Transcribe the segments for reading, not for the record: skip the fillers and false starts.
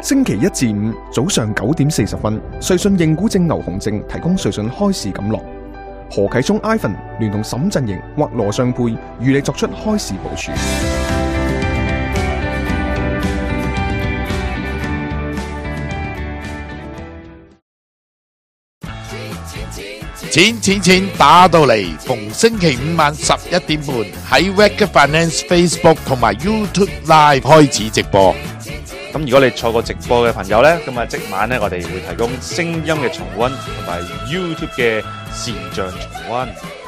星期一至五早上9:40，瑞信認股證牛熊證提供瑞信開市錦囊。何啟聰 Ivan 聯同沈振盈或羅尚佩與你作出開市部署。 錢打到嚟，逢星期五晚11點半喺 Wake Finance Facebook 同埋 YouTube Live 開始直播。 咁如果你錯過直播嘅朋友呢，咁啊即晚呢，我哋會提供聲音嘅重溫同埋 YouTube 嘅視像重溫。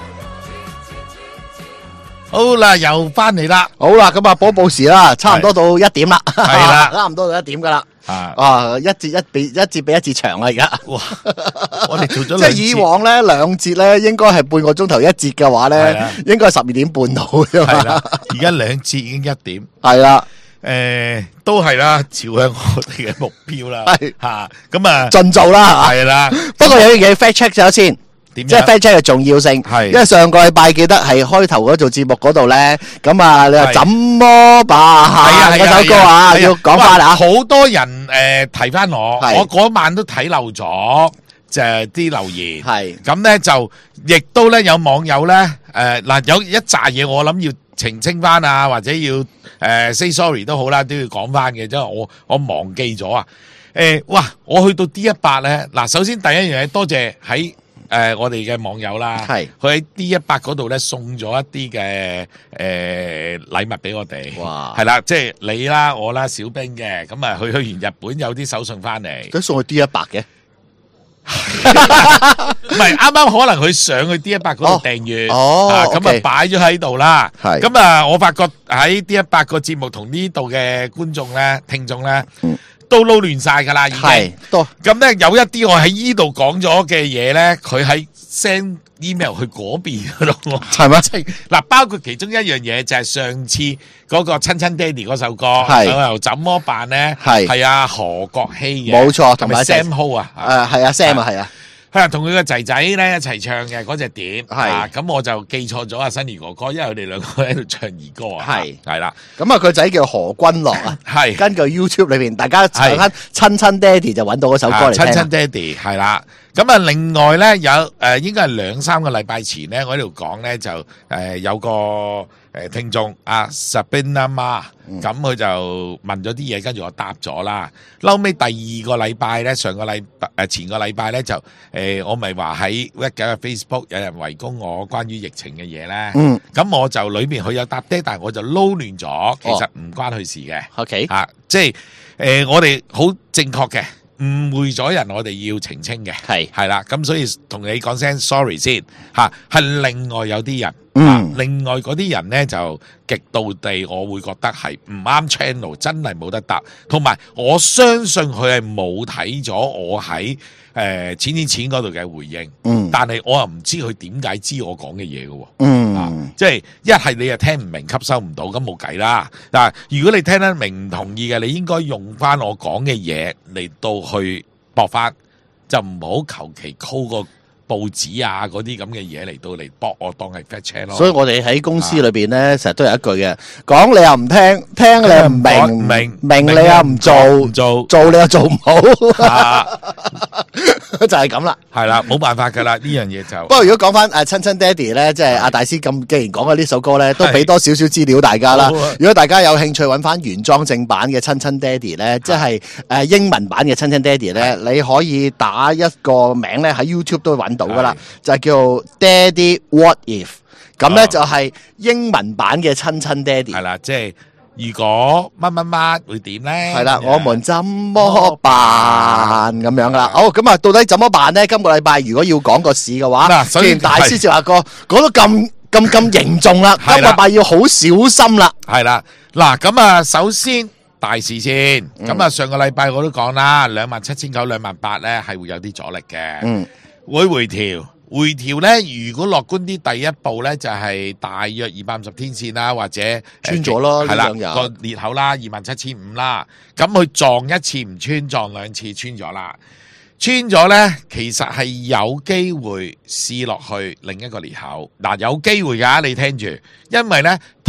好啦，又翻嚟啦。 好啦，咁啊報時啦，差唔多到1點啦， 係啦， 差唔多到1點噶啦。 啊， 一節比一節長啦，而家。 哇！我哋做咗即係以往咧2節咧，應該係半個鐘頭1節嘅話咧，應該係12點半到啫嘛。 係啦，而家2節已經1點。 係啦， 都係啦，朝向我哋嘅目標啦。係吓，咁啊， 盡做啦。 係啦， 不過有樣嘢 fact check 咗先。即係 fact check 嘅重要性，因為上個禮拜記得係開頭嗰做節目嗰度咧，咁啊你話怎麼辦嗰首歌啊，要講翻啊， 好多人提翻我嗰晚都睇漏咗，就係啲留言，係咁咧就亦都咧有網友咧嗱有一紮嘢我諗要澄清翻啊，或者要say sorry 都好啦，都要講翻嘅，即係我忘記咗啊，哇！我去到 D100咧，嗱首先第一樣嘢多謝喺我哋嘅網友啦，係佢喺 D100嗰度咧送咗一啲嘅禮物俾我哋，哇，係啦，即係你啦、我啦、小兵嘅，咁啊去完日本有啲手信翻嚟， 佢送去 D100嘅， 唔係啱啱可能佢上去 D100嗰度訂閱，咁啊擺咗喺度啦，係，咁啊我發覺喺 D100個節目同呢度嘅觀眾咧、聽眾咧。都撈亂晒噶啦，已經咁咧有一啲我喺依度講咗嘅嘢咧，佢喺 send email 去嗰邊嗰度，係咪？即係嗱，包括其中一樣嘢就係上次嗰個親親爹哋嗰首歌，又怎麼辦咧？係啊何國希嘅， 冇錯，同埋 Sam Ho 啊， 係啊 Sam 啊，係啊。 同佢個仔仔咧一齊唱嘅嗰隻碟，係咁我就記錯咗阿新兒哥哥，因為佢哋兩個喺度唱兒歌啊，係啦， 咁啊佢仔叫何君樂啊，係根據 YouTube 裏邊大家查翻親親爹哋就揾到嗰首歌嚟聽，親親爹哋係啦，咁啊另外咧有應該係2-3個禮拜前咧，我喺度講咧就有個聽眾阿 Sabina 媽，咁佢就問咗啲嘢，跟住我答咗啦。後尾第2個禮拜咧，前個禮拜咧就我咪話喺 Facebook 有人圍攻我關於疫情嘅嘢咧。咁我就裏邊佢有答爹，但係我就撈亂咗，其實唔關佢事嘅。OK，即係我哋好正確嘅。誤會咗人，我哋要澄清嘅，係啦，咁所以同你講聲 sorry 先吓，係另外有啲人，另外嗰啲人咧就極度地，我會覺得係唔啱 channel， 真係冇得答，同埋我相信佢係冇睇咗我喺錢嗰度嘅回應，但係我又唔知佢點解知我講嘅嘢嘅，即係一係你又聽唔明，吸收唔到，咁冇計啦。嗱，如果你聽得明唔同意嘅，你應該用翻我講嘅嘢嚟到去駁翻，就唔好求其 call 個報紙啊嗰啲咁嘅嘢嚟到嚟駁我當係 fact check 咯。 所以我哋喺公司裏邊咧，成日都有一句嘅，講你又唔聽，聽你又唔明，明你又唔做，做你又做唔好，就係咁啦。 係啦，冇辦法噶啦，呢樣嘢就。 不過如果講翻親親爹哋咧，即係阿大師咁，既然講嘅呢首歌咧，都俾多少少資料大家啦。如果大家有興趣揾翻原裝正版嘅親親爹哋咧，即係英文版嘅親親爹哋咧，你可以打一個名咧喺 YouTube 都揾到噶啦，就係叫 Daddy What If， 咁咧就係英文版嘅親親爹哋。 係啦，即係如果乜乜乜會點咧？ 係啦，我們怎麼辦咁樣噶啦？好，咁啊，到底怎麼辦咧？今個禮拜如果要講個市嘅話，既然大師就話過講到咁凝重啦，今個禮拜要好小心啦。 係啦，嗱咁啊，首先大市先，咁啊上個禮拜我都講啦，27,900、28,000咧係會有啲阻力嘅，會回調咧，如果樂觀啲，第一步咧就係大約250天線啦，或者穿咗咯， 係啦個裂口啦，27,500啦，咁佢撞一次唔穿，撞2次穿咗啦，穿咗咧其實係有機會試落去另一個裂口，嗱有機會噶，你聽住，因為咧睇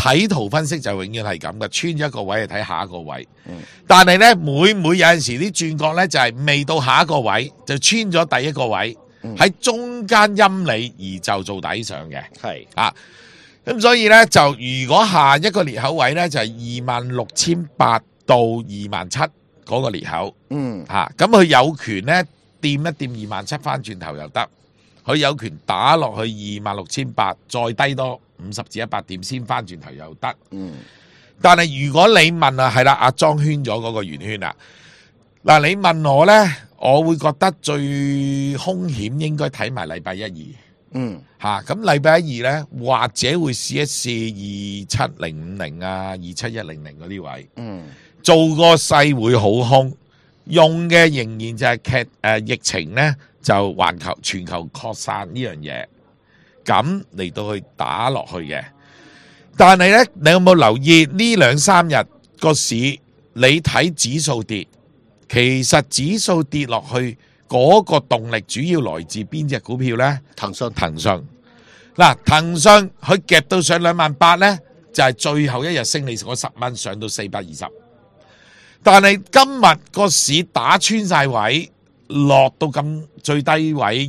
睇圖分析就永遠係咁嘅，穿咗一個位就睇下一個位。但係咧，每有陣時啲轉角咧就係未到下一個位就穿咗第一個位，喺中間陰你而就做底上嘅。 係啊，咁所以咧就如果下一個裂口位咧就係26,800到27,000嗰個裂口。咁佢有權咧掂一掂27,000翻轉頭又得，佢有權打落去26,800，再低多50至100點先翻轉頭又得。但係如果你問啊，係啦，阿莊圈咗嗰個圓圈啦。嗱，你問我咧，我會覺得最兇險應該睇埋禮拜1、2。咁禮拜1、2咧，或者會試一試27050啊、27100嗰啲位。做個勢會好兇，用嘅仍然就係疫情咧，就環球全球擴散呢樣嘢，咁嚟到去打落去嘅。但係咧，你有冇留意呢2-3日個市？你睇指數跌，其實指數跌落去嗰個動力主要來自邊隻股票咧？騰訊。嗱，騰訊佢夾到上28,000咧，就係最後一日升你嗰10蚊，上到420。但係今日個市打穿晒位，落到咁最低位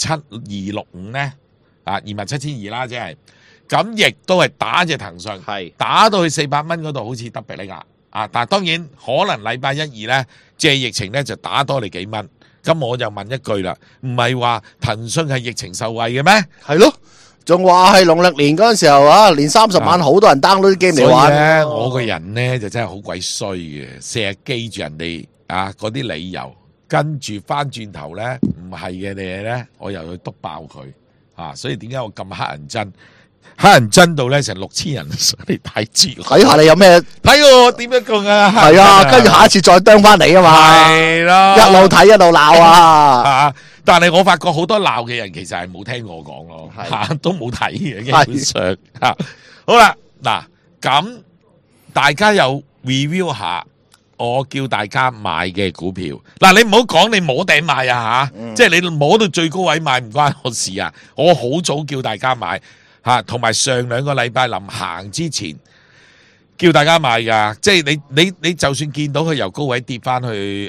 27265咧，27,200啦，即係。咁亦都係打隻騰訊，打到去400蚊嗰度，好似得比你㗎。但係當然可能禮拜1、2咧，借疫情咧就打多你幾蚊。咁我就問一句啦，唔係話騰訊係疫情受惠嘅咩？ 係咯，仲話係農曆年嗰陣時候啊，連30晚好多人 download 啲 game 嚟玩。 所以咧，我個人咧就真係好鬼衰嘅，成日記住人哋嗰啲理由，跟住翻轉頭咧唔係嘅嘢咧，我又去篤爆佢。所以點解我咁黑人憎？黑人憎到咧成6000人上嚟睇住， 睇下你有咩睇我點樣講啊？ 係啊，跟住下一次再啄翻你啊嘛， 係咯， 一路睇一路鬧啊！ 但係我發覺好多鬧嘅人其實係冇聽我講咯，都冇睇嘅基本上。好啦，嗱咁大家又 review 下我叫大家買嘅股票。嗱，你唔好講你摸頂買啊吓，即係你摸到最高位買唔關我事啊！我好早叫大家買。同埋上2個禮拜臨行之前叫大家買㗎，即係你就算見到佢由高位跌翻去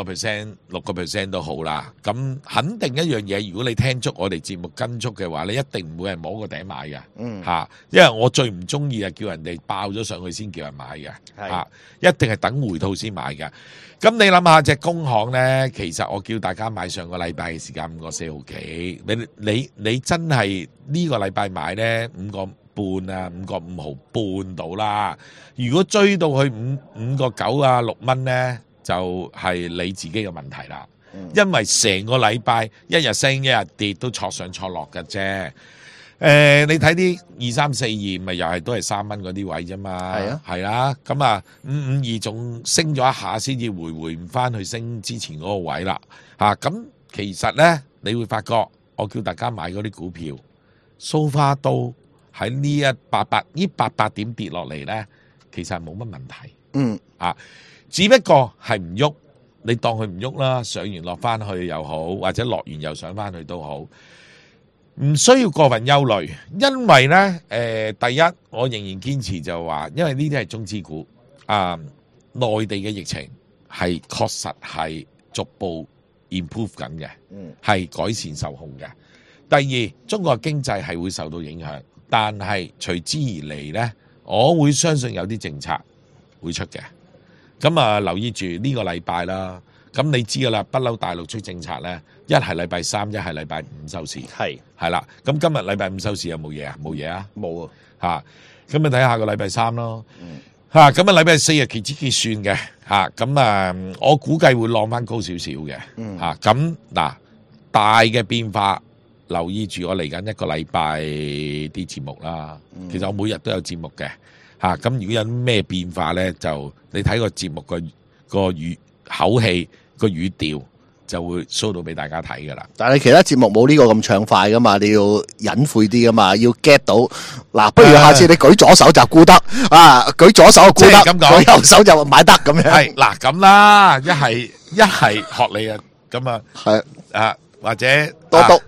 5%、6% 都好啦，咁肯定一樣嘢，如果你聽足我哋節目跟足嘅話，你一定唔會係摸個頂買嘅，因為我最唔中意係叫人哋爆咗上去先叫人買嘅，一定係等回吐先買嘅。咁你諗下隻工行咧，其實我叫大家買上個禮拜嘅時間5個4毫幾，你真係呢個禮拜買咧5個半啊，5個5毫半到啦。如果追到去5個9啊6蚊咧，就係你自己嘅問題啦。因為成個禮拜一日升一日跌都挫上挫落嘅啫。你睇啲2342咪又係都係3蚊嗰啲位啫嘛，係啦，咁啊552仲升咗一下先至回唔翻去升之前嗰個位啦，咁其實咧你會發覺我叫大家買嗰啲股票，so far都喺呢800點跌落嚟咧，其實係冇乜問題，只不過係唔喐，你當佢唔喐啦，上完落翻去又好，或者落完又上翻去都好。唔需要過分憂慮，因為咧，第一，我仍然堅持就話，因為呢啲係中資股，內地嘅疫情係確實係逐步 improve 緊嘅，係改善受控嘅。第二，中國經濟係會受到影響，但係隨之而嚟咧，我會相信有啲政策會出嘅。咁啊，留意住呢個禮拜啦。咁你知噶啦，不嬲大陸出政策咧，一係禮拜3，一係禮拜5收市，係啦。咁今日禮拜5收市有冇嘢啊？冇嘢啊，冇啊。咁你睇下個禮拜3咯，咁啊禮拜4日期指結算嘅，咁我估計會浪翻高少少嘅，咁嗱大嘅變化，留意住我嚟緊一個禮拜啲節目啦。其實我每日都有節目嘅，咁如果有咩變化咧，就你睇個節目個語口氣個語調就會 show 到俾大家睇噶啦。 但係其他節目冇呢個咁暢快噶嘛，你要隱晦啲噶嘛，要 get 到。嗱，不如下次你舉左手就沽得，舉左手沽得，舉右手就買得咁樣。 係嗱咁啦，一係學你啊，咁啊係或者多督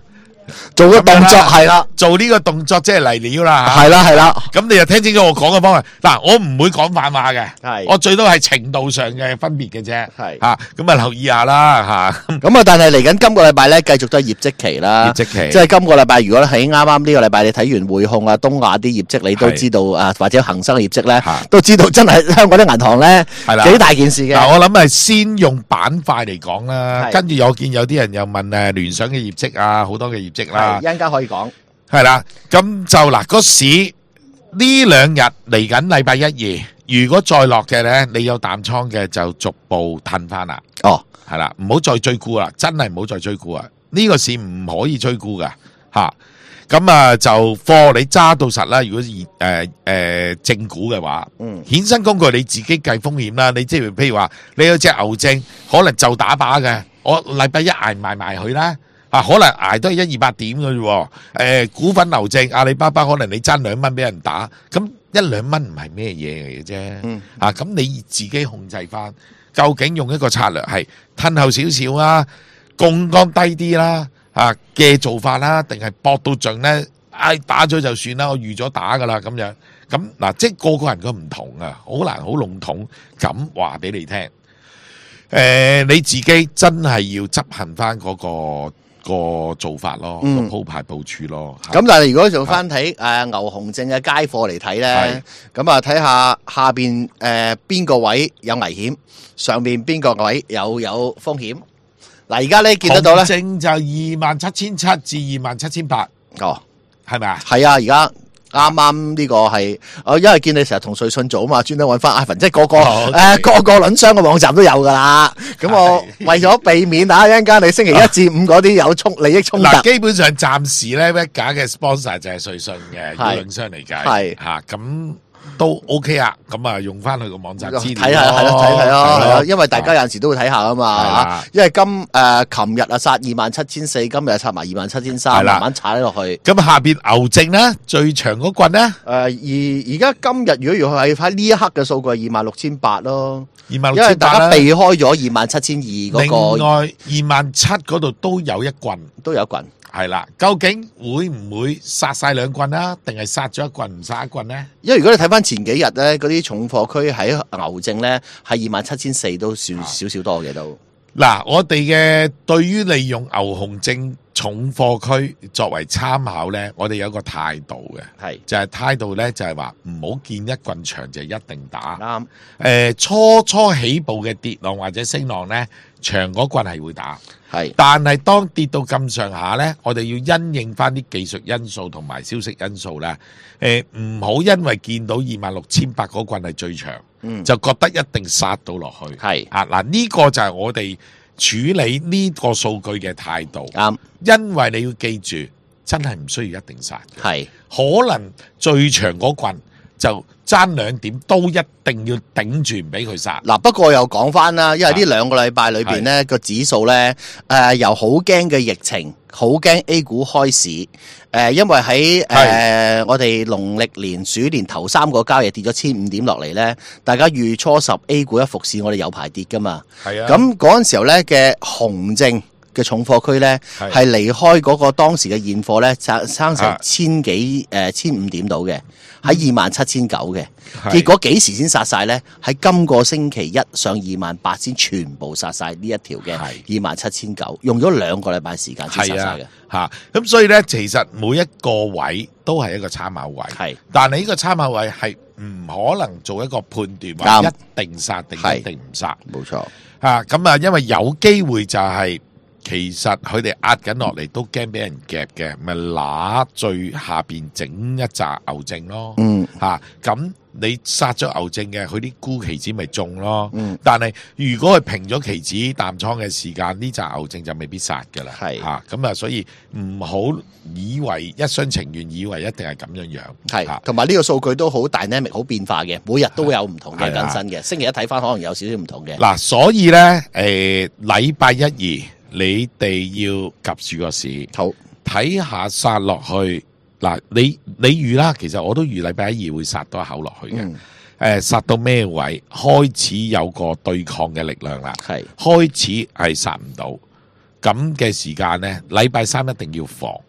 做個動作係啦， 做呢個動作即係嚟料啦嚇。 係啦係啦， 咁你就聽清楚我講嘅方法。嗱，我唔會講反話嘅， 係我最多係程度上嘅分別嘅啫。 係嚇，咁啊留意下啦嚇。 咁啊，但係嚟緊今個禮拜咧，繼續都係業績期啦。 業績期即係今個禮拜，如果喺啱啱呢個禮拜你睇完匯控啊、東亞啲業績，你都知道啊，或者恒生嘅業績咧係， 都知道真係香港啲銀行咧係啦幾大件事嘅。 嗱，我諗係先用板塊嚟講啦， 係跟住我見有啲人又問聯想嘅業績啊，好多嘅業績啦係，一陣間可以講。 係啦，咁就嗱個市呢兩日嚟緊禮拜一二，如果再落嘅咧，你有淡倉嘅就逐步褪翻啦， 哦， 係啦，唔好再追沽啦，真係唔好再追沽啊！呢個市唔可以追沽噶吓，咁啊就貨你揸到實啦。如果正股嘅話，衍生工具你自己計風險啦。你即係譬如話你有隻牛證，可能就打靶嘅，我禮拜一捱埋佢啦。啊，可能捱都係128點嘅啫。股份牛證，阿里巴巴可能你爭2蚊俾人打，咁1-2蚊唔係咩嘢嚟嘅啫。咁你自己控制翻，究竟用一個策略係褪後少少啦，槓桿低啲啦，嘅做法啦，定係搏到盡咧？打咗就算啦，我預咗打噶啦咁樣。咁嗱，即係個個人都唔同啊，好難好籠統咁話俾你聽。你自己真係要執行翻嗰個做法咯，個鋪排部署咯。 咁但係如果做翻睇牛熊證嘅街貨嚟睇咧，咁啊睇下下邊邊個位有危險，上邊邊個位有風險。嗱，而家咧見得到咧， 熊證就27,700至27,800， 哦， 係咪啊？ 係啊，而家啱啱呢個係，因為見你成日同瑞信做啊嘛，專登揾翻 iPhone，即係個個輪商嘅網站都有噶啦。咁我為咗避免一陣間你星期一至五嗰啲有利益衝突， 嗱，基本上暫時咧，Vega嘅 sponsor 就係瑞信嘅，以輪商嚟計， 係嚇咁。都 OK 啊，咁啊用翻佢個網站資料睇下係咯，睇咯，因為大家有陣時都會睇下啊嘛，因為琴日啊殺27,400，今日殺埋27,300，慢慢踩落去。 咁下邊牛證咧最長嗰棍咧， 而家今日如果要係喺呢一刻嘅數據係26,800咯 ，26,800， 因為大家避開咗27,200嗰個。 另外27,000嗰度都有一棍，係啦，究竟會唔會殺晒兩棍啊？定係殺咗一棍唔殺一棍咧？ 因為如果你睇翻前幾日咧，嗰啲重貨區喺牛證咧係27,400都算少多嘅都。 嗱，我哋嘅對於利用牛熊證重貨區作為參考咧，我哋有個態度嘅， 係就係態度咧，就係話唔好見一棍長就一定打。 啱。 初起步嘅跌浪或者升浪咧，長嗰棍係會打。 係， 但係當跌到咁上下咧，我哋要因應翻啲技術因素同埋消息因素咧，唔好因為見到26,800嗰棍係最長，就覺得一定殺到落去。 係嗱，呢個就係我哋處理呢個數據嘅態度。 啱， 因為你要記住，真係唔需要一定殺嘅。 係， 可能最長嗰棍就爭2點，都一定要頂住唔俾佢殺。 嗱，不過又講翻啦，因為呢兩個禮拜裏邊咧個指數咧，由好驚嘅疫情，好驚 A 股開市，因為喺我哋農曆年鼠年頭3個交易跌咗1,500點落嚟咧，大家預初10 A 股一復市，我哋有排跌噶嘛。係啊，咁嗰陣時候咧嘅熊證嘅重貨區咧，係離開嗰個當時嘅現貨咧，生成1,500點到嘅，喺27,900嘅。結果幾時先殺晒咧？喺今個星期一上28,000先全部殺晒呢一條嘅27,900，用咗2個禮拜時間先殺晒嘅。 咁所以咧，其實每一個位都係一個參考位，但係呢個參考位係唔可能做一個判斷話一定殺定一定唔殺。冇錯。咁啊，因為有機會就係、其實佢哋壓緊落嚟都驚俾人夾嘅，咪揦最下邊整一紮牛證咯。咁你殺咗牛證嘅，佢啲沽期指咪中咯。但係如果佢平咗期指淡倉嘅時間，呢紮牛證就未必殺㗎啦。咁啊，所以唔好以為一廂情願，以為一定係咁樣樣。 同埋呢個數據都好 dynamic，好變化嘅，每日都有唔同嘅更新嘅。星期一睇翻可能有少少唔同嘅。嗱， 所以咧，禮拜1、2。你哋要及住個市，好睇下殺落去。嗱，你預啦，其實我都預禮拜1、2會殺多一口落去嘅。殺到咩位開始有個對抗嘅力量啦，開始係殺唔到咁嘅時間呢，禮拜3一定要防。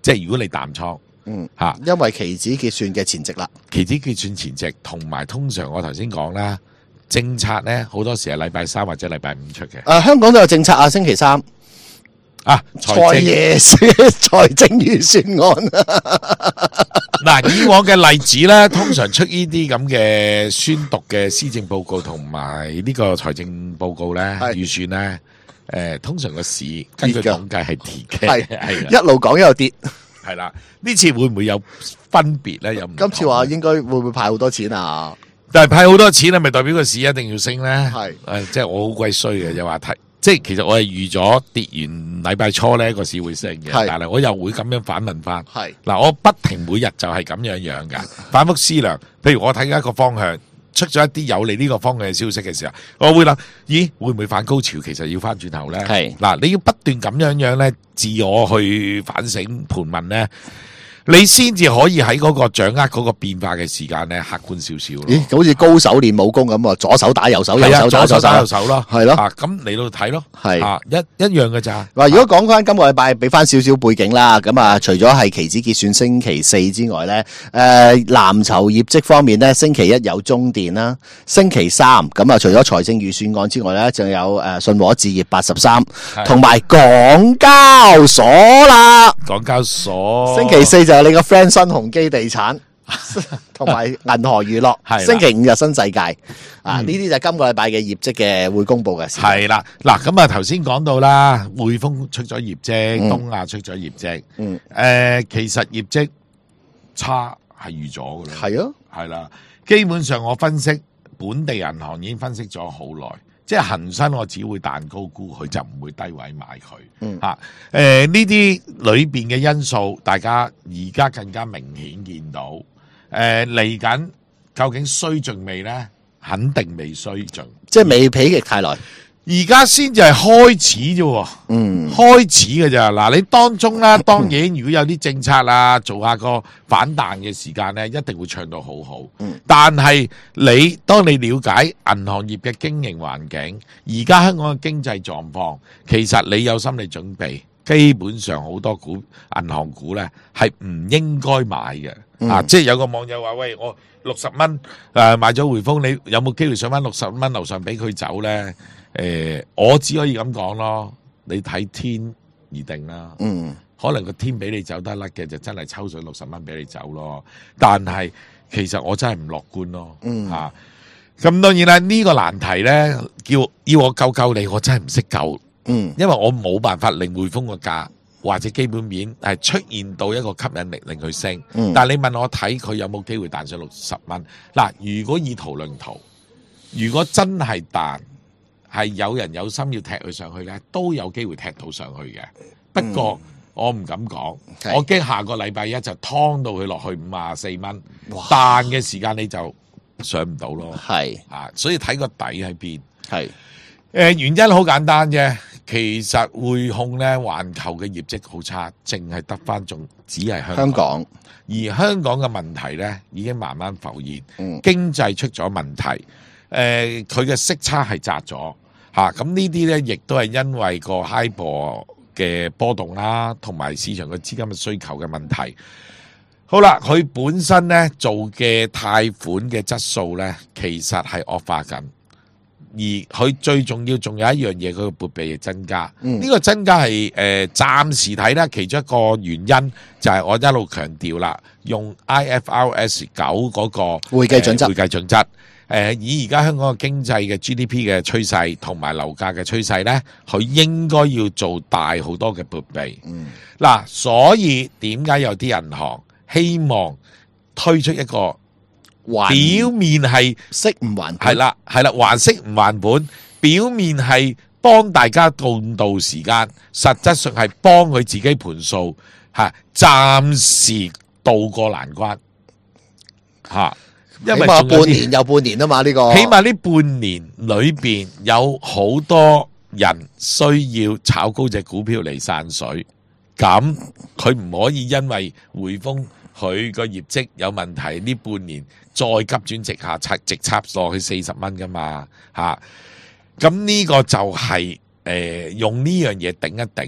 即係如果你淡倉嚇， 因為期指結算嘅前夕啦， 期指結算前夕，同埋通常我頭先講啦，政策咧好多時係禮拜三或者禮拜五出嘅。 香港都有政策啊，星期三財爺財政預算案嗱，以往嘅例子咧，通常出呢啲咁嘅宣讀嘅施政報告同埋呢個財政報告咧，預算咧，通常個市根據統計係跌嘅，係一路講一路跌。 係啦，呢次會唔會有分別咧？有唔同？ 今次話應該會唔會派好多錢啊？ 但係派好多錢係咪代表個市一定要升咧？ 係即係我好鬼衰嘅，又話睇，即係其實我係預咗跌完禮拜初咧個市會升嘅，但係我又會咁樣反問翻。係嗱，我不停每日就係咁樣噶，反覆思量。譬如我睇緊一個方向，出咗一啲有利呢個方向嘅消息嘅時候，我會諗，咦，會唔會反高潮？其實要翻轉頭咧。係嗱，你要不斷咁樣咧，自我去反省盤問咧。你先至可以喺嗰個掌握嗰個變化嘅時間咧，客觀少少咯。 咦，好似高手練武功咁啊，左手打右手，右手打右手咯，係咯。咁嚟到睇咯，係一樣嘅咋。 嗱，如果講翻今個禮拜，俾翻少少背景啦。咁啊，除咗係期指結算星期四之外咧，藍籌業績方面咧，星期一有中電啦，星期三咁啊，除咗財政預算案之外咧，仲有信和置業83，同埋港交所啦。 港交所星期四就你個 friend 新鴻基地產同埋銀河娛樂，星期五就新世界啊！呢啲就係今個禮拜嘅業績嘅會公佈嘅事。 係啦，嗱咁啊頭先講到啦，匯豐出咗業績，東亞出咗業績，其實業績差係預咗㗎啦。係啊，係啦，基本上我分析本地銀行已經分析咗好耐。即係恒生，我只會彈高估佢，就唔會低位買佢。呢啲裏邊嘅因素，大家而家更加明顯見到。嚟緊究竟衰盡未呢？肯定未衰盡， 即係未否極泰來。 而家先至係開始啫，開始嘅咋嗱？你當中啦，當然如果有啲政策啊，做下個反彈嘅時間咧，一定會唱到好好。但係當你了解銀行業嘅經營環境，而家香港嘅經濟狀況，其實你有心理準備，基本上好多銀行股咧係唔應該買嘅。即係有個網友話：喂，我60蚊買咗匯豐，你有冇機會上翻60蚊樓上俾佢走咧？我只可以咁講咯，你睇天而定啦。可能個天俾你走得甩嘅，就真係抽水60蚊俾你走咯。但係其實我真係唔樂觀咯。咁當然啦，呢個難題咧，要我救你，我真係唔識救。因為我冇辦法令匯豐個價或者基本面係出現到一個吸引力令佢升。但係你問我睇佢有冇機會彈上60蚊？嗱，如果以圖論圖，如果真係彈，係有人有心要踢佢上去咧，都有機會踢到上去嘅。不過我唔敢講，我驚下個禮拜一就劏到佢落去54蚊，彈嘅時間你就上唔到咯。所以睇個底喺邊。原因好簡單啫，其實匯控咧，環球嘅業績好差，淨係得翻只係香港。而香港嘅問題咧，已經慢慢浮現，經濟出咗問題。佢嘅息差係窄咗嚇，咁呢啲咧亦都係因為個 HIBOR 嘅波動啦，同埋市場嘅資金嘅需求嘅問題。好啦，佢本身咧做嘅貸款嘅質素咧，其實係惡化緊，而佢最重要仲有一樣嘢，佢嘅撥備嘅增加。呢個增加係暫時睇啦，其中一個原因就係我一路強調啦，用 IFRS 9嗰個會計準則。以而家香港嘅經濟嘅 GDP 嘅趨勢同埋樓價嘅趨勢呢，佢應該要做大好多嘅撥備。所以點解有啲銀行希望推出一個表面係息唔還本， 係啦，還息唔還本，表面係幫大家共度時間，實質上係幫佢自己盤數，暫時渡過難關。因為半年又半年啊嘛，呢個起碼呢半年裏邊有好多人需要炒高隻股票嚟散水，咁佢唔可以因為匯豐佢個業績有問題，呢半年再急轉直下直插落去40蚊噶嘛咁呢個就係用呢樣嘢頂一頂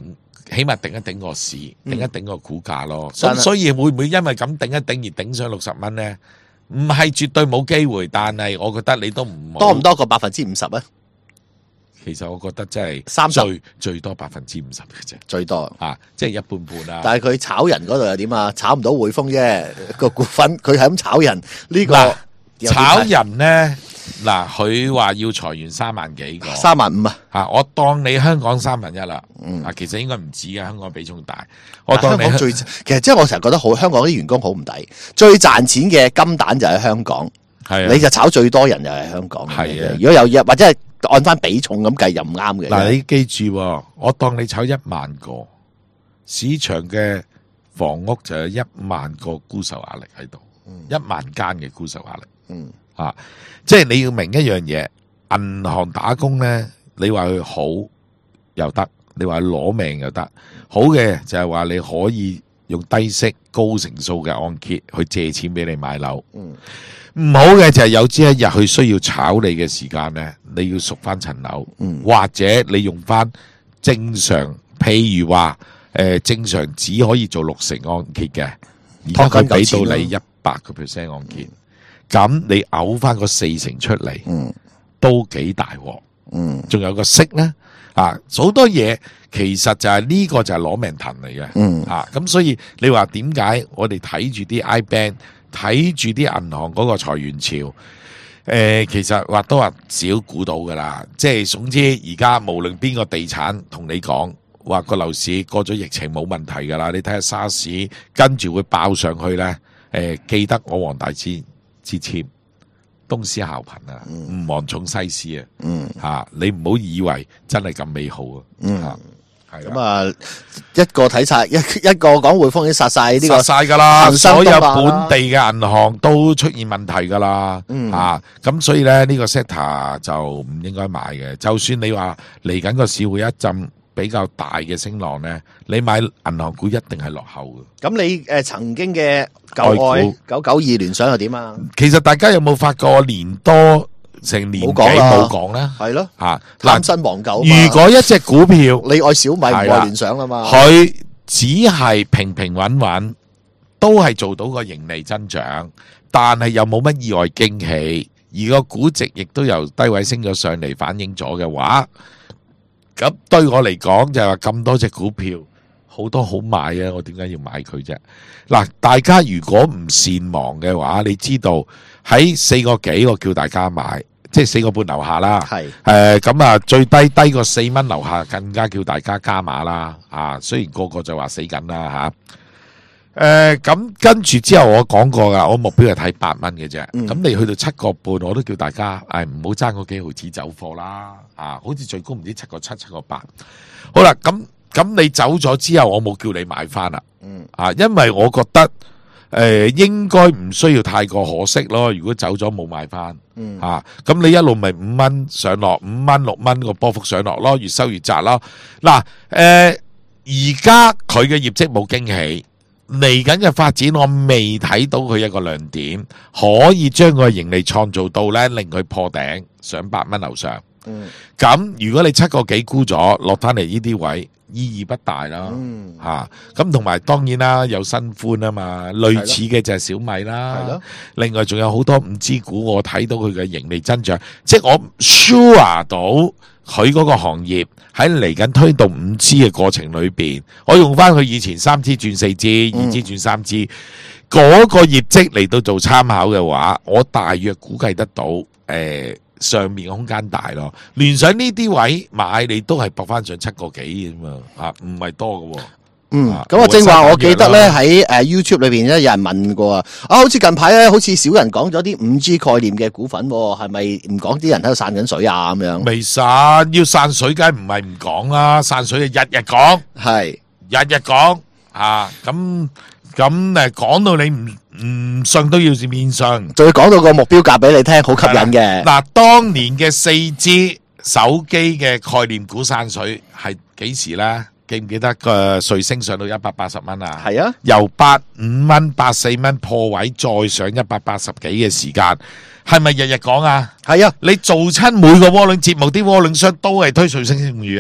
起碼頂一頂個市，頂一頂個股價咯。 真係咁所以會唔會因為咁頂一頂而頂上60蚊咧？唔係絕對冇機會，但係我覺得你都唔好多唔多過50%啊？ 其實我覺得真係 30 最多50%嘅啫， 最多。 即係一半半啦。 但係佢炒人嗰度又點啊？炒唔到匯豐啫，個股份佢係咁炒人呢個嗱又點睇炒人咧，嗱佢話要裁員3萬幾個， 35000啊！ 我當你香港1/3啦，其實應該唔止嘅，香港比重大。我當你香港其實即係我成日覺得好，香港啲員工好唔抵，最賺錢嘅金蛋就喺香港， 係啊你就炒最多人又係香港。 係啊如果有或者係按翻比重咁計又唔啱嘅。 嗱，你記住喎，我當你炒1萬個，市場嘅房屋就有1萬個沽售壓力喺度，1萬間嘅沽售壓力。即係你要明一樣嘢，銀行打工咧，你話佢好又得，你話佢攞命又得。好嘅就係話你可以用低息高成數嘅按揭去借錢俾你買樓。唔好嘅就係有朝一日佢需要炒你嘅時間咧，你要贖翻層樓，或者你用翻正常，譬如話正常只可以做60%按揭嘅，而家佢俾到你100% 按揭，咁你嘔翻個40%出嚟，都幾大鑊。仲有個息咧，好多嘢其實就係呢個就係攞命騰嚟嘅。咁所以你話點解我哋睇住啲 iBank， 睇住啲銀行嗰個裁員潮，其實或多或少估到噶啦。即係總之而家無論邊個地產同你講話個樓市過咗疫情冇問題噶啦，你睇下沙士跟住會爆上去咧。記得我黃大仙之簽東施效顰啊，唔忘重西施啊。你唔好以為真係咁美好啊。 咁啊，一個睇晒一個講匯豐已經殺晒呢個殺晒噶啦， 恒生所有東亞本地嘅銀行都出現問題噶啦。咁所以咧呢個 sector 就唔應該買嘅。就算你話嚟緊個市會一陣比較大嘅升浪咧，你買銀行股一定係落後嘅。 咁你曾經嘅舊愛992聯想又點啊？ 其實大家有冇發覺年多成年幾冇講咧？ 係咯， 嗱， 貪新忘舊啊嘛。 如果一隻股票你愛小米唔愛聯想啦嘛， 佢只係平平穩穩，都係做到個盈利增長，但係又冇乜意外驚喜，而個估值亦都由低位升咗上嚟，反映咗嘅話，咁對我嚟講就係話咁多隻股票好多好買啊，我點解要買佢啫？嗱，大家如果唔善忘嘅話，你知道喺4個幾我叫大家買，即係4個半樓下啦。係咁啊，最低過4蚊樓下，更加叫大家加碼啦。雖然個個就話死緊啦咁跟住之後我講過噶，我目標係睇8蚊嘅啫。咁你去到7個半，我都叫大家唔好爭嗰幾毫子走貨啦。好似最高唔知7個7、7個8。好啦，咁你走咗之後，我冇叫你買翻啦。因為我覺得應該唔需要太過可惜咯。如果走咗冇買翻，咁你一路咪5蚊上落，5蚊6蚊個波幅上落咯，越收越窄咯。嗱，而家佢嘅業績冇驚喜。嚟緊嘅發展，我未睇到佢一個亮點，可以將個盈利創造到咧，令佢破頂上8蚊樓上。咁如果你7個幾沽咗，落翻嚟呢啲位，意義不大啦。咁同埋當然啦，有新歡啊嘛，類似嘅就係小米啦。另外仲有好多5G股，我睇到佢嘅盈利增長，即係我 sure 到佢嗰個行業喺嚟緊推動5G嘅過程裏邊，我用翻佢以前3G 轉4G、2G 轉3G 嗰個業績嚟到做參考嘅話，我大約估計得到上面嘅空間大咯。聯想呢啲位買你都係搏翻上7個幾啫嘛，唔係多嘅喎。 咁啊，正話我記得咧喺YouTube 裏邊咧有人問過啊，好似近排咧好似少人講咗啲5G 概念嘅股份，係咪唔講啲人喺度散緊水啊咁樣？ 未散，要散水梗係唔係唔講啦，散水就日日講， 係日日講咁講到你唔信都要面信， 仲要講到個目標價俾你聽，好吸引嘅。 嗱，當年嘅4G 手機嘅概念股散水係幾時咧？記唔記得個瑞星上到180蚊啊？ 係啊， 由85蚊、84蚊破位，再上180幾嘅時間，係咪日日講啊？ 係啊， 你做親每個窩輪節目，啲窩輪商都係推瑞星盛譽啊？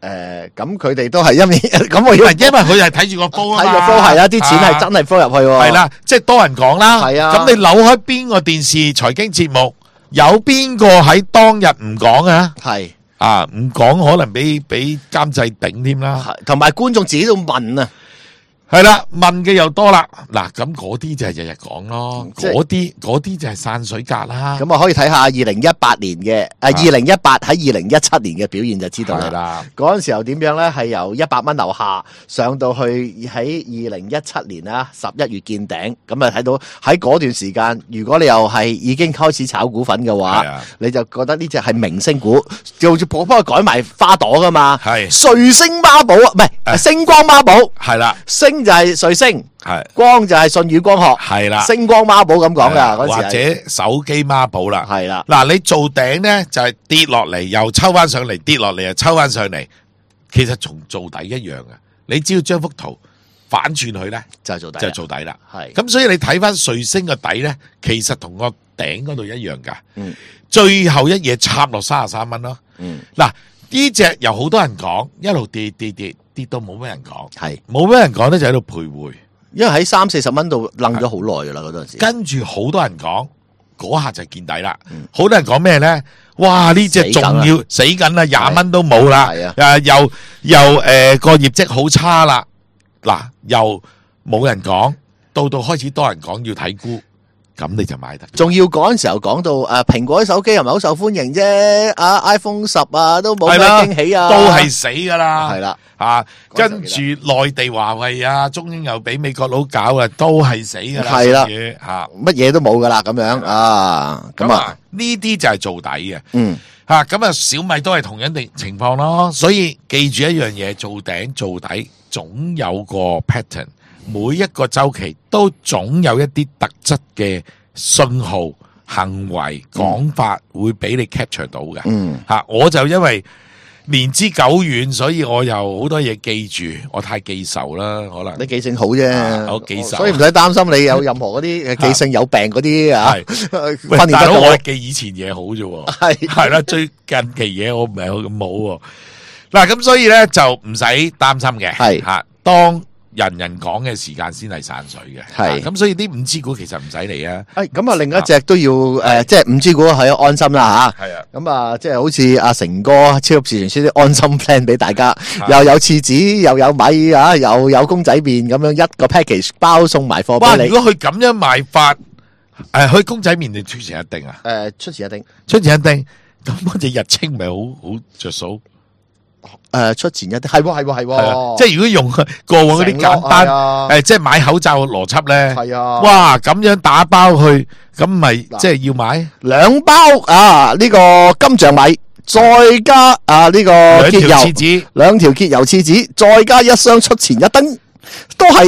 咁佢哋都係因為咁我要因為佢係睇住個煲啊嘛， 睇個波係啊，啲錢係真係鋪入去喎。 係啦，即係多人講啦。 係啊咁你扭開邊個電視財經節目，有邊個喺當日唔講啊？ 係啊，唔講可能俾監製頂添啦。 係，同埋觀眾自己都問啊。 係啦，問嘅又多啦。嗱，咁嗰啲就係日日講咯， 即係嗰啲就係散水格啦。 咁啊，可以睇下2018年嘅2018喺2017年嘅表現就知道啦。 係啦， 嗰陣時候點樣咧？係由100蚊樓下上到去喺2017年啦11月見頂，咁啊睇到喺嗰段時間，如果你又係已經開始炒股份嘅話係啊， 你就覺得呢只係明星股，叫做幫佢改埋花朵噶嘛。 係瑞星孖寶啊，唔係星光孖寶， 係啦， 星就係瑞星， 係光就係舜宇光學， 係啦， 星光孖寶咁講噶嗰或陣時係者手機孖寶啦。 係啦。 嗱，你做頂咧就係跌落嚟，又抽翻上嚟，跌落嚟又抽翻上嚟，其實同做底一樣嘅。你只要將幅圖反轉佢咧， 就係做底啦， 就係做底啦。 係咁所以你睇翻瑞星個底咧，其實同個頂嗰度一樣噶。 嗯最後一嘢插落33蚊咯。 嗯嗱，呢只有好多人講，一路跌到冇咩人講， 係， 冇咩人講咧就喺度徘徊。 因為喺30-40蚊度楞咗好耐噶啦嗰陣時， 跟住好多人講，嗰下就係見底啦。 嗯好多人講咩咧？哇！呢只仲要死緊啦，20蚊都冇啦。 係啊又個業績好差啦。嗱，又冇人講，到開始多人講要睇估，咁你就買得。 仲要嗰陣時候講到蘋果啲手機係咪好受歡迎啫？iPhone 10啊都冇咩驚喜啊， 都係死噶啦。 係啦， 啊， 嗰陣時跟住內地華為啊，中興又俾美國佬搞啊，都係死噶啦。 係啦吓乜嘢都冇噶啦咁樣啊，咁啊咁啊，呢啲就係做底嘅。 嗯咁啊，小米都係同樣的情況咯。所以記住一樣嘢，做頂做底總有個 pattern，每一個周期都總有一啲特質嘅信號、行為、講法會俾你 capture 到嘅。 嗯我就因為年資久遠，所以我又好多嘢記住，我太記仇啦，可能你記性好啫， 我記仇所以唔使擔心你有任何嗰啲記性有病嗰啲啊， 係喂訓練得到大佬我係記以前嘢好啫喎。 係係啦，最近期嘢我唔係好咁好喎。嗱，咁所以咧就唔使擔心嘅。 係吓，當人人講嘅時間先係散水嘅。 係咁所以啲5G股其實唔使理啊。 咁啊，另一隻都要即係5G股係安心啦吓。 係啊， 咁啊，即係好似阿成哥超級市場出啲安心 plan 俾大家，又有廁紙，又有米啊，又有公仔麵咁樣一個 package 包送埋貨哇！ 俾你。 如果佢咁樣賣法，去公仔麵定出前一丁啊？ 出前一丁， 出前一丁，咁嗰隻日清咪好着數？ 出前一丁係喎係啊，即係如果用過往嗰啲簡單單即係買口罩嘅邏輯咧， 係啊， 哇！咁樣打包去，咁咪即係要買 2包呢個金象米，再加呢個兩條潔油廁紙。 2條潔油廁紙，再加1箱出前一丁，都係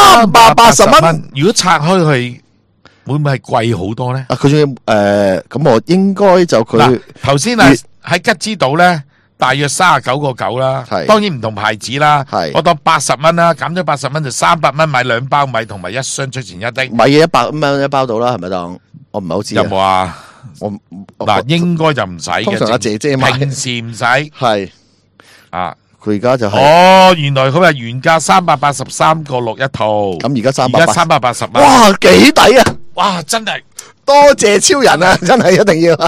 380蚊。 如果拆開去，會唔會係貴好多咧？ 佢仲要咁我應該就佢嗱，頭先喺吉之島咧，大約39.9啦。 係當然唔同牌子啦。 係我當80蚊啦，減咗80蚊就300蚊買2包米同埋1箱出前一丁。 米嘅100蚊一包到啦，係咪當？我唔係好知有冇啊？ 我嗱，應該就唔使嘅。 通常阿姐姐買平時唔使係啊。 佢而家就係哦，原來佢話原價383.6一套， 咁而家而家380蚊。 哇幾抵啊！ 哇，真係多謝超人啊！真係一定要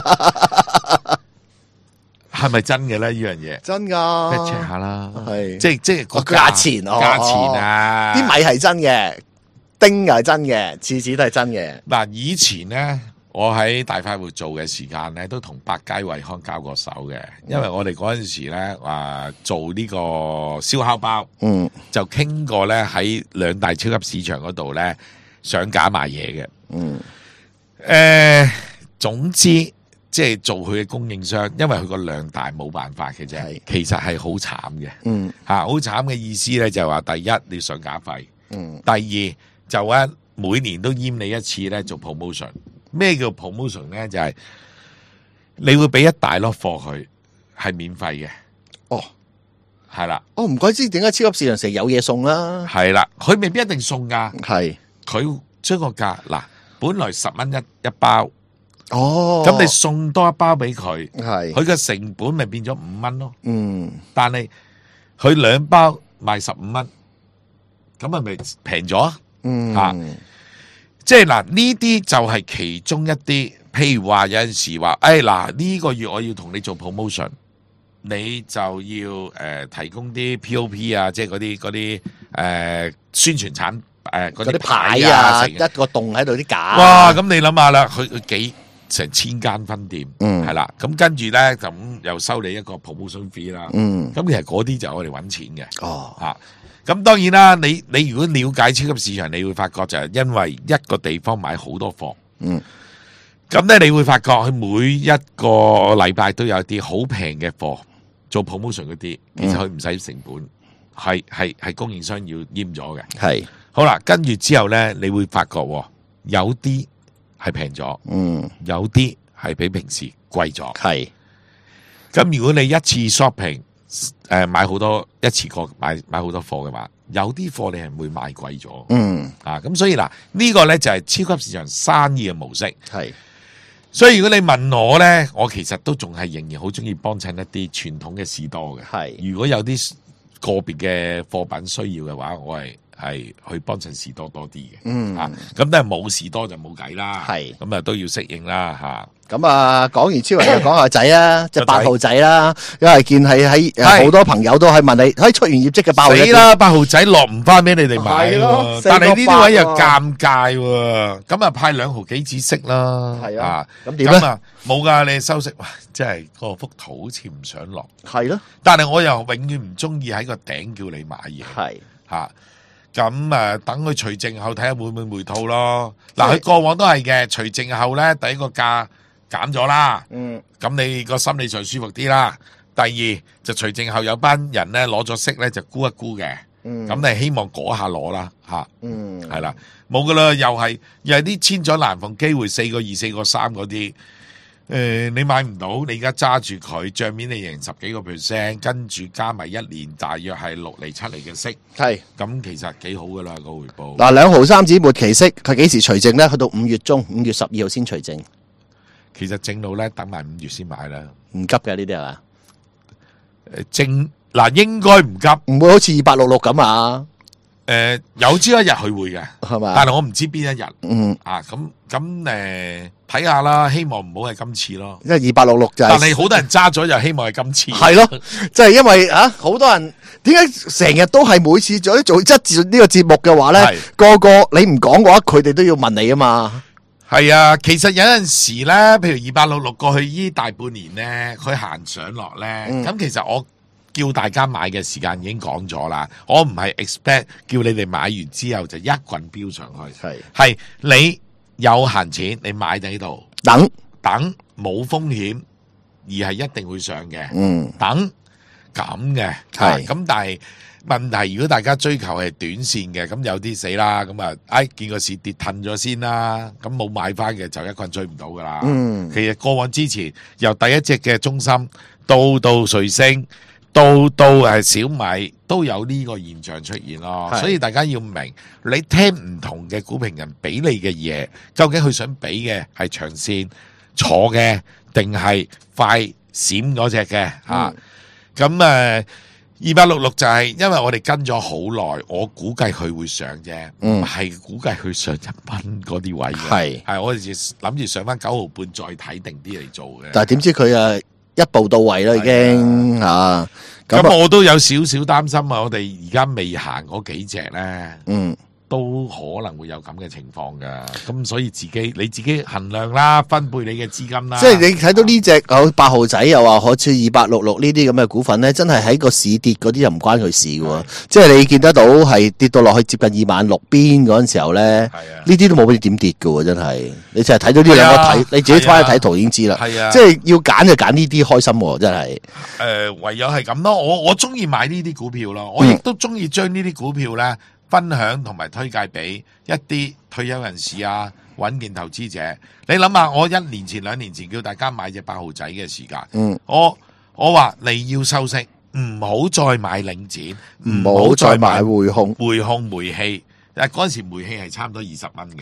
係咪真嘅咧？呢樣嘢真㗎， check 下啦。 係即係個價錢價錢啊！ 啲米係真嘅，丁又係真嘅，廁紙都係真嘅。 嗱，以前咧，我喺大快活做嘅時間咧，都同百佳惠康交過手嘅，因為我哋嗰陣時咧做呢個燒烤包， 嗯就傾過咧喺兩大超級市場嗰度咧上架賣嘢嘅。 嗯， 總之即係做佢嘅供應商，因為佢個量大冇辦法嘅啫係。 其實係好慘嘅， 嗯好慘嘅意思咧就係話，第一你上架費， 嗯第二就咧每年都閹你一次咧做 promotion。咩叫 promotion 咧？就係你會俾一大粒貨佢係免費嘅。 哦， 係啦， 我唔怪知點解超級市場成日有嘢送啦。 係啦，佢未必一定送噶， 係佢將個價嗱，本來10蚊一包， 哦， 咁你送多一包俾佢， 係佢嘅成本咪變咗5蚊咯。 嗯但係佢2包賣15蚊，咁係咪平咗啊？即係嗱，呢啲就係其中一啲，譬如話有陣時話，嗱呢個月我要同你做 promotion， 你就要提供啲 POP 啊，即係嗰啲宣傳產嗰啲牌啊，一個洞喺度啲架。 哇！咁你諗下啦，佢成1000間分店，係啦，咁跟住咧咁又收你一個 promotion fee 啦，咁其實嗰啲就係我哋揾錢嘅，咁當然啦，你如果了解超級市場，你會發覺就係因為一個地方買好多貨，咁咧你會發覺佢每一個禮拜都有啲好平嘅貨做 promotion 嗰啲，其實佢唔使成本，係供應商要閹咗嘅。係好啦，跟住之後咧，你會發覺有啲係平咗，有啲係比平時貴咗。係咁，如果你一次 shopping 買好多一次過買好多貨嘅話，有啲貨你係會買貴咗。咁所以嗱，呢個咧就係超級市場生意嘅模式。係，所以如果你問我咧，我其實都仲係仍然好中意幫襯一啲傳統嘅士多嘅。係，如果有啲個別嘅貨品需要嘅話，我係去幫襯士多多啲嘅。咁但係冇士多就冇計啦。係，咁啊都要適應啦吓。咁啊，講完超人就講下仔啊，即係8號仔啦，因為見喺好多朋友都係問你，出完業績嘅8號仔死啦，8號仔落唔翻俾你哋買咯，但係呢啲位又尷尬喎，咁啊派2毫幾子息啦，係啊，咁點咧？冇噶，你收息，哇，真係嗰幅圖好似唔想落，係咯，但係我又永遠唔中意喺個頂叫你買嘢，係吓。咁等佢除淨後睇下會唔會回吐咯。嗱，佢過往都係嘅，除淨後咧，第一個價減咗啦，咁你個心理上舒服啲啦。第二就除淨後有班人咧攞咗息咧就沽一沽嘅，咁你希望嗰下攞啦吓，係啦，冇噶啦，又係啲千載難逢機會4個2、4個3嗰啲。你買唔到，你而家揸住佢，帳面你贏10幾個%，跟住加埋1年大約係6厘7厘嘅息，係咁其實幾好噶啦個回報。嗱，2毫3子末期息，佢幾時除淨咧？去到5月中，5月12號先除淨。其實正路咧，等埋5月先買啦，唔急嘅呢啲係嘛？應該唔急，唔會好似2866咁啊。有朝一日佢會嘅，係嘛？但係我唔知邊一日。睇下啦，希望唔好係今次咯。因為2866就係，但係好多人揸咗，又希望係今次。係咯，即係因為好多人點解成日都係每次做呢個節目嘅話咧，個個你唔講嘅話，佢哋都要問你啊嘛。係啊，其實有陣時咧，譬如2866過去呢大半年咧，佢行上落咧，咁其實我叫大家買嘅時間已經講咗啦，我唔係 expect 叫你哋買完之後就一棍飆上去，係你有閒錢你買喺度等冇風險，而係一定會上嘅，等咁嘅，係咁但係問題如果大家追求係短線嘅，咁有啲死啦，咁啊見個市跌褪咗先啦，咁冇買翻嘅就一棍追唔到噶啦。其實過往之前由第一隻嘅中芯到瑞星。到小米都有呢個現象出現咯，所以大家要明，你聽唔同嘅股評人俾你嘅嘢，究竟佢想俾嘅係長線坐嘅，定係快閃嗰隻嘅嚇？咁2866就係因為我哋跟咗好耐，我估計佢會上啫，唔係估計佢上1蚊嗰啲位嘅，係我哋諗住上翻9毫半再睇定啲嚟做嘅。但係點知佢一步到位啦，已經嚇。咁我都有少少擔心啊！我哋而家未行嗰幾隻咧，都可能會有咁嘅情況噶。咁所以你自己衡量啦，分配你嘅資金啦。即係你睇到呢隻8號仔又話好似2866呢啲咁嘅股份咧，真係喺個市跌嗰啲又唔關佢事嘅。即係你見得到係跌到落去接近26000邊嗰陣時候咧，呢啲都冇乜點跌嘅，真係。你淨係睇到呢兩個睇，你自己翻去睇圖已經知啦。係啊，即係要揀就揀呢啲開心，真係。唯有係咁咯。我中意買呢啲股票咯，我亦都中意將呢啲股票咧分享同埋推介俾一啲退休人士啊、穩健投資者。你諗下，我1年前、2年前叫大家買隻8號仔嘅時間，我話你要收息，唔好再買領展，唔好再買匯控煤氣。嗰陣時煤氣係差唔多20蚊嘅，係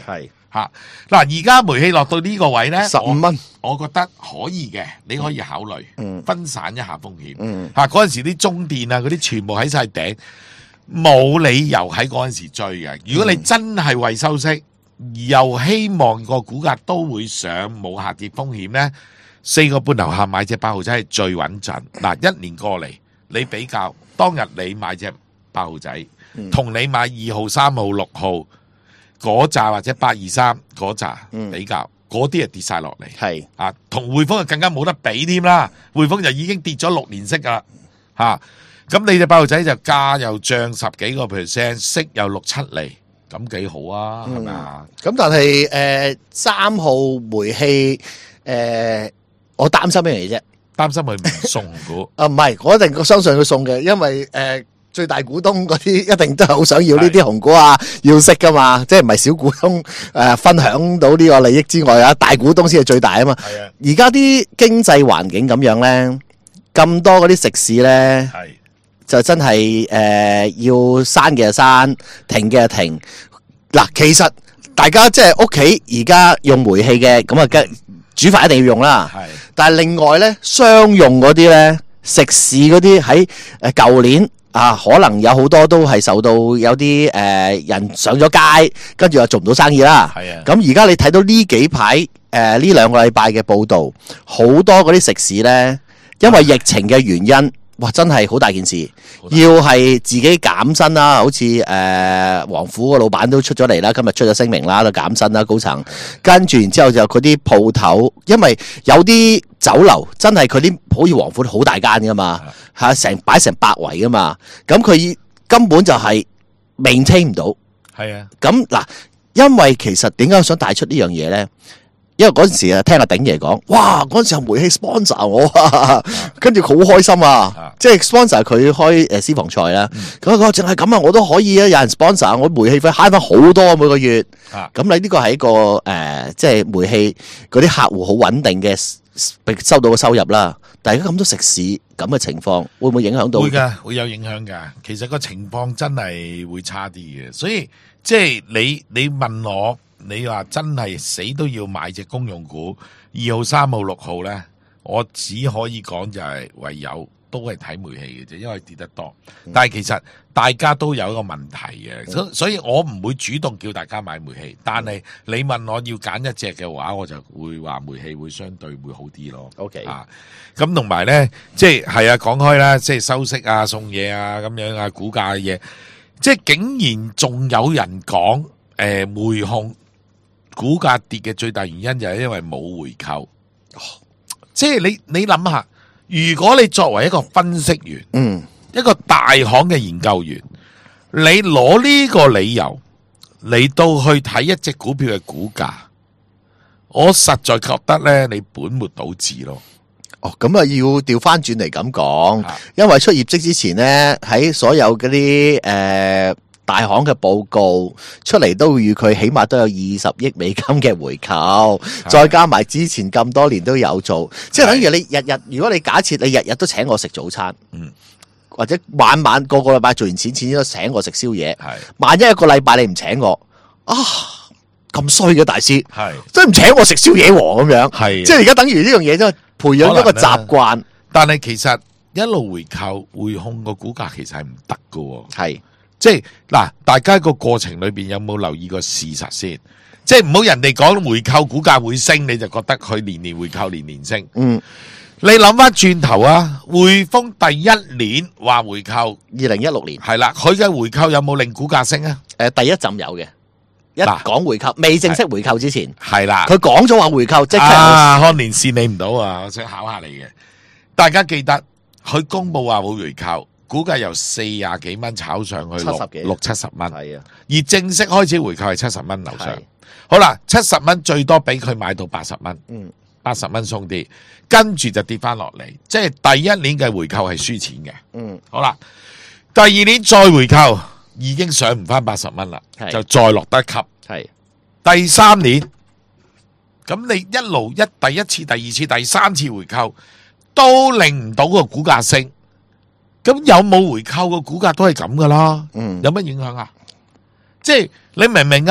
嚇。嗱，而家煤氣落到呢個位咧 15蚊， 我覺得可以嘅，你可以考慮分散一下風險。 嚇嗰陣時啲中電啊嗰啲全部喺晒頂，冇理由喺嗰陣時追嘅。如果你真係為收息，又希望個股價都會上，冇下跌風險呢，4個半樓下買隻8號仔係最穩陣。嗱，一年過嚟，你比較當日你買隻8號仔，同你買2號、3號、6號嗰扎或者823嗰扎比較，嗰啲係跌晒落嚟。 係啊，同匯豐就更加冇得比添啦。匯豐就已經跌咗6年息噶啦，嚇。咁你隻8號仔就價又漲10幾個%，息又6、7厘。咁幾好啊，係咪啊？ 咁但係3號煤氣我擔心一樣嘢啫， 擔心佢唔送股唔係，我一定相信佢送嘅，因為最大股東嗰啲一定都係好想要呢啲紅股啊，要息噶嘛，即係唔係小股東分享到呢個利益之外啊，大股東先係最大啊嘛。 係啊， 而家啲經濟環境咁樣咧，咁多嗰啲食肆咧。 係就真係要閂嘅就閂，停嘅就停。嗱，其實大家即係屋企而家用煤氣嘅，咁啊煮飯一定要用啦。 係， 但係另外咧，商用嗰啲咧，食肆嗰啲喺舊年啊，可能有好多都係受到有啲人上咗街，跟住又做唔到生意啦。 係啊， 咁而家你睇到呢幾排呢2個禮拜嘅報導，好多嗰啲食肆咧，因為疫情嘅原因。哇！真係好大件事，要係自己減薪啦，好似王府個老闆都出咗嚟啦，今日出咗聲明啦，都減薪啦，高層。跟住然之後就嗰啲鋪頭，因為有啲酒樓真係佢啲好似王府好大間噶嘛，嚇擺成100圍噶嘛，咁佢根本就係 maintain 唔到。 係啊， 咁嗱，因為其實點解我想帶出呢樣嘢咧？因為嗰陣時啊，聽阿鼎爺講，哇！嗰陣時候煤氣 sponsor 我啊，跟住佢好開心啊，即係 sponsor 佢開私房菜啦。咁佢話淨係咁啊，我都可以啊，有人 sponsor 我煤氣費慳翻好多每個月。咁你呢個係一個即係煤氣嗰啲客戶好穩定嘅收到嘅收入啦。但係而家咁多食肆咁嘅情況，會唔會影響到？ 會㗎，會有影響㗎。其實個情況真係會差啲嘅，所以即係你問我。你話真係死都要買隻公用股2號、3號、6號呢，我只可以講就係唯有都係睇煤氣嘅啫，因為跌得多。但係其實大家都有一個問題嘅，所以我唔會主動叫大家買煤氣。但係你問我要揀一隻嘅話，我就會話煤氣會相對會好啲咯。 OK 啊，咁同埋呢，即係啊講開啦，即係收息啊、送嘢啊咁樣啊，股價嘅嘢，即係竟然仲有人講煤控。股價跌嘅最大原因就係因為冇回購，即係你諗下，如果你作為一個分析員，一個大行嘅研究員，你攞呢個理由嚟到去睇一隻股票嘅股價，我實在覺得咧，你本末倒置咯。 哦，咁啊要調翻轉嚟咁講，因為出業績之前咧，喺所有嗰啲大行嘅報告出嚟都預佢起碼都有20億美金嘅回購，再加埋之前咁多年都有做，即係等於你日日，如果你假設你日日都請我食早餐，或者晚晚個禮拜做完錢都請我食宵夜，萬一一個禮拜你唔請我啊，咁衰嘅大師，真係唔請我食宵夜喎咁樣，即係而家等於呢樣嘢都係培養一個習慣， 但係其實一路回購匯控個股價其實係唔得㗎喎， 係。 即係嗱，大家個過程裏邊有冇留意過事實先？即係唔好人哋講回購股價會升，你就覺得佢年年回購年年升。你諗翻轉頭啊，匯豐第一年話回購 2016年係啦，佢嘅回購有冇令股價升啊？ 第一陣有嘅，一講回購未正式回購之前係啦， 佢講咗話回購即刻康年線你唔到啊！我想考下你嘅，大家記得佢公布話會回購。估計由40幾蚊炒上去六七十蚊，而正式開始回購係70蚊樓上。好啦，70蚊最多俾佢買到80蚊，80蚊鬆啲，跟住就跌翻落嚟。即係第一年嘅回購係輸錢嘅。好啦，第二年再回購已經上唔翻80蚊啦，就再落得級。第三年，咁你一路第一次、第二次、第三次回購都令唔到個股價升。咁有冇回購個股價都係咁噶啦，有乜影響啊？即係你明唔明啊？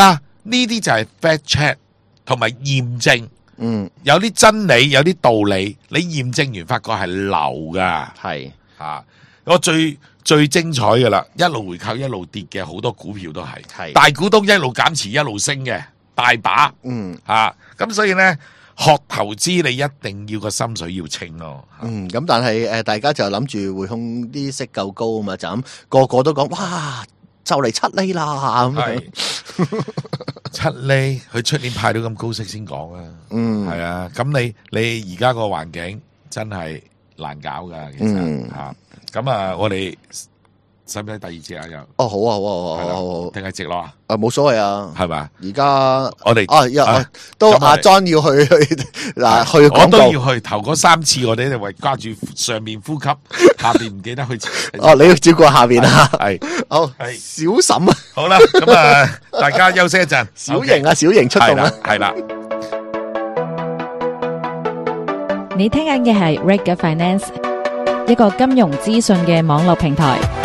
呢啲就係 fact check 同埋驗證。 嗯， 有啲真理，有啲道理，你驗證完發覺係流噶。 係啊，我最精彩噶啦，一路回購一路跌嘅好多股票都係， 係大股東一路減持一路升嘅大把。咁所以呢，學投資你一定要個心水要清咯。 咁但係大家就諗住匯控啲息夠高啊嘛，就咁個個都講哇，就嚟7厘啦咁樣。 7厘，佢出年派到咁高息先講啊。係啊，咁你而家個環境真係難搞噶，其實吓。咁啊，我哋使唔使第二節啊？又哦，好啊，好啊，好啊， 定係直落啊？ 冇所謂啊， 係嘛？ 而家我哋都阿 John 要去嗱去我廣告， 都要去頭嗰3次，我哋就為掛住上面呼吸，下邊唔記得去。 哦，你要照顧下邊啊？ 係好，小嬸啊， 好啦，咁啊，大家休息一陣。 小型啊，小型出動啊， 係啦。 你聽緊嘅係 Reg Finance，一個金融資訊嘅網絡平台。